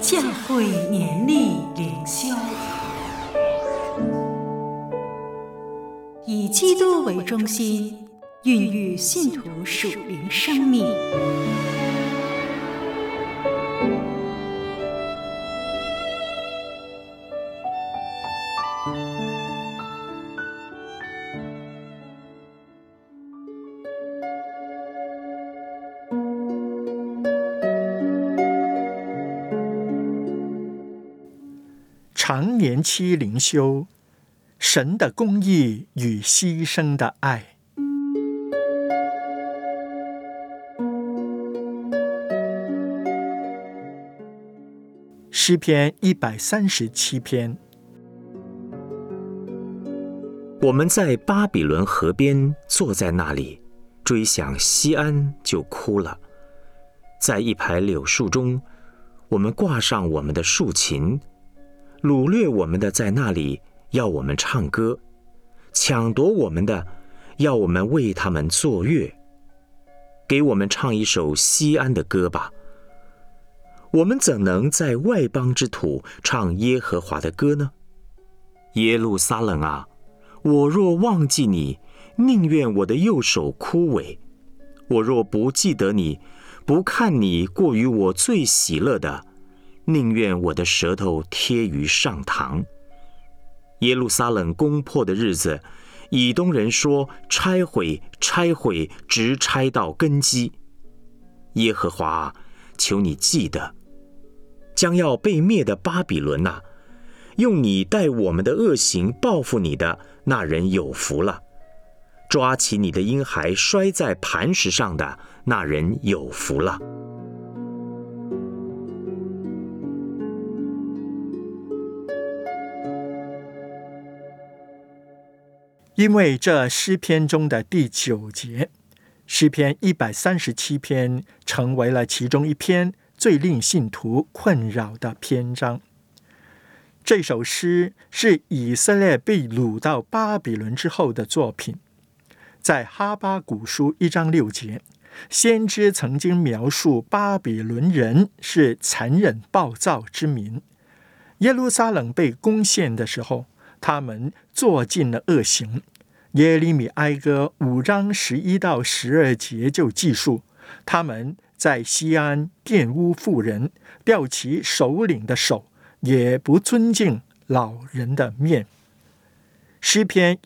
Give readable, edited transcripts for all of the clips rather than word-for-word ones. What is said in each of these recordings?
教会年历灵修，以基督为中心，孕育信徒属灵生命。 常年期灵修，神的公义与牺牲的爱。诗篇137篇。 我们在巴比伦河边坐在那里，追想西安就哭了。在一排柳树中，我们挂上我们的竖琴，掳掠我们的在那里要我们唱歌，抢夺我们的要我们为他们作乐。给我们唱一首西安的歌吧。我们怎能在外邦之土唱耶和华的歌呢？耶路撒冷啊，我若忘记你，宁愿我的右手枯萎。我若不记得你，不看你过于我最喜乐的，宁愿我的舌头贴于上膛。耶路撒冷攻破的日子，以东人说拆毁拆毁，直拆到根基。耶和华啊，求你记得将要被灭的巴比伦啊，用你待我们的恶行报复你的那人有福了。抓起你的婴孩摔在磐石上的那人有福了。 因为这诗篇中的第9节，诗篇137篇成为了其中一篇最令信徒困扰的篇章。这首诗是以色列被掳到巴比伦之后的作品。在哈巴谷书1章6节，先知曾经描述巴比伦人是残忍暴躁之民。耶路撒冷被攻陷的时候，他们做尽了恶行。耶利米哀歌5章11到12节就记述，他们在西安玷污妇人，吊起首领的手，也不尊敬老人的面。诗篇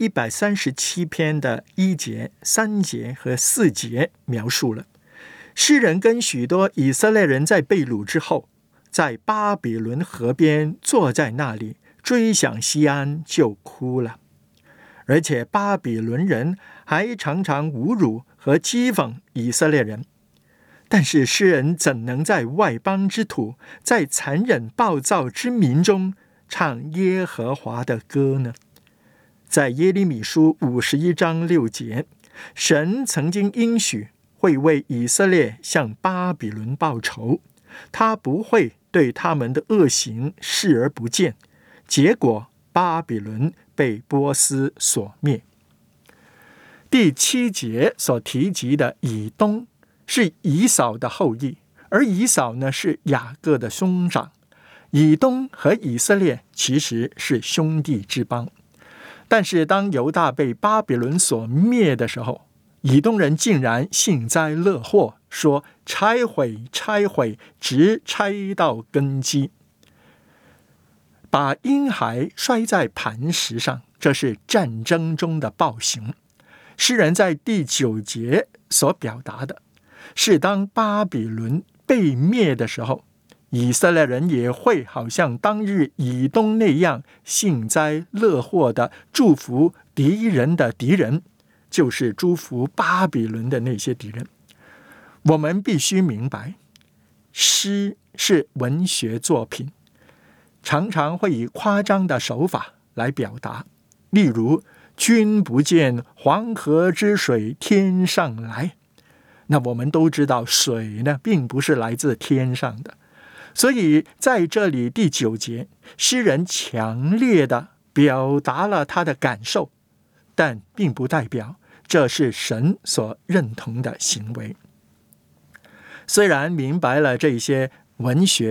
137篇的1节、3节和4节描述了诗人跟许多以色列人在被掳之后，在巴比伦河边坐在那里，追想西安就哭了。而且巴比伦人还常常侮辱和讥讽以色列人。但是诗人怎能在外邦之土，在残忍暴躁之民中唱耶和华的歌呢？在耶利米书51章6节，神曾经应许会为以色列向巴比伦报仇，他不会对他们的恶行视而不见。结果巴比伦被波斯所灭。第7节所提及的以东是以扫的后裔，而以扫呢是雅各的兄长。以东和以色列其实是兄弟之邦。但是当犹大被巴比伦所灭的时候，以东人竟然幸灾乐祸，说拆毁拆毁，直拆到根基。把婴孩摔在磐石上，这是战争中的暴行。诗人在第9节所表达的是，当巴比伦被灭的时候，以色列人也会好像当日以东那样幸灾乐祸的祝福敌人的敌人，就是祝福巴比伦的那些敌人。我们必须明白，诗是文学作品，常常会以夸张的手法来表达。例如，君不见黄河之水天上来。那我们都知道，水呢并不是来自天上的。所以在这里第9节，诗人强烈的表达了他的感受，但并不代表这是神所认同的行为。虽然明白了这些文学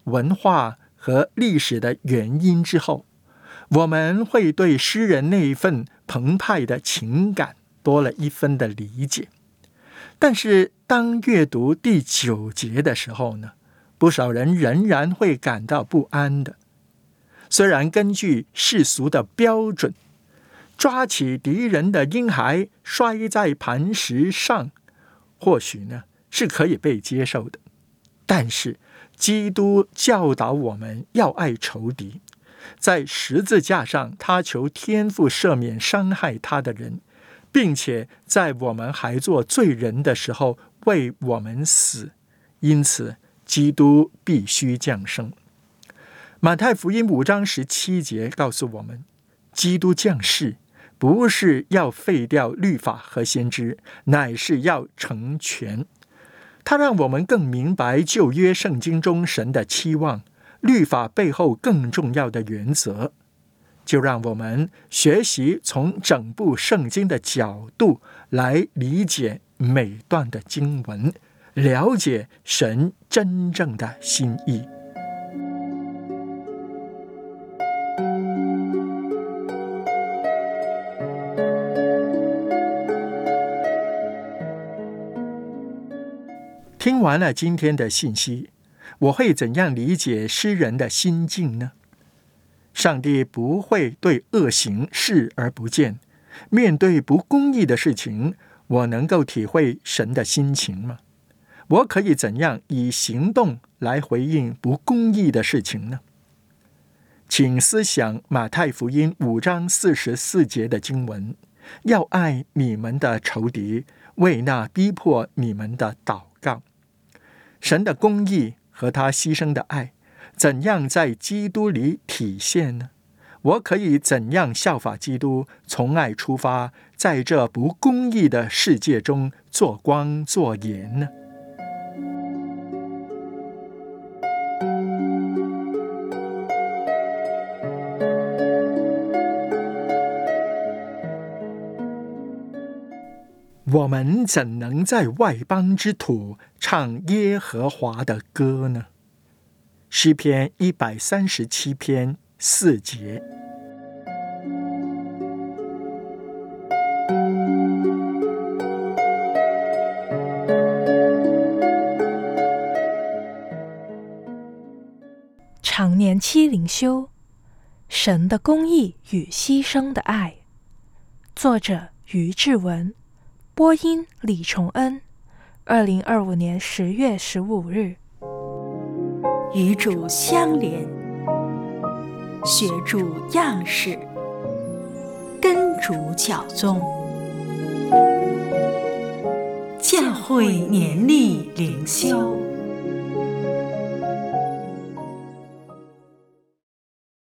文化和历史的原因之后，我们会对诗人那一份澎湃的情感多了一分的理解。但是当阅读第9节的时候呢，不少人仍然会感到不安的。虽然根据世俗的标准，抓起敌人的婴孩摔在磐石上，或许呢是可以被接受的，但是基督教导我们要爱仇敌，在十字架上他求天父赦免伤害他的人，并且在我们还做罪人的时候为我们死，因此基督必须降生。马太福音5章17节告诉我们，基督降世不是要废掉律法和先知，乃是要成全。他让我们更明白旧约圣经中神的期望，律法背后更重要的原则。就让我们学习从整部圣经的角度来理解每段的经文，了解神真正的心意。听完了今天的信息，我会怎样理解诗人的心境呢？上帝不会对恶行视而不见，面对不公义的事情，我能够体会神的心情吗？我可以怎样以行动来回应不公义的事情呢？请思想马太福音5章44节的经文，要爱你们的仇敌，为那逼迫你们的祷告。神的公义和他牺牲的爱怎样在基督里体现呢？我可以怎样效法基督，从爱出发，在这不公义的世界中做光做盐呢？我们怎能在外邦之土唱耶和华的歌呢？诗篇137篇4节。 常年期灵修，神的公义与牺牲的爱。作者于志文，播音李崇恩。2025年10月15日。 与主相连，学主样式，跟主教宗。教会年历灵修。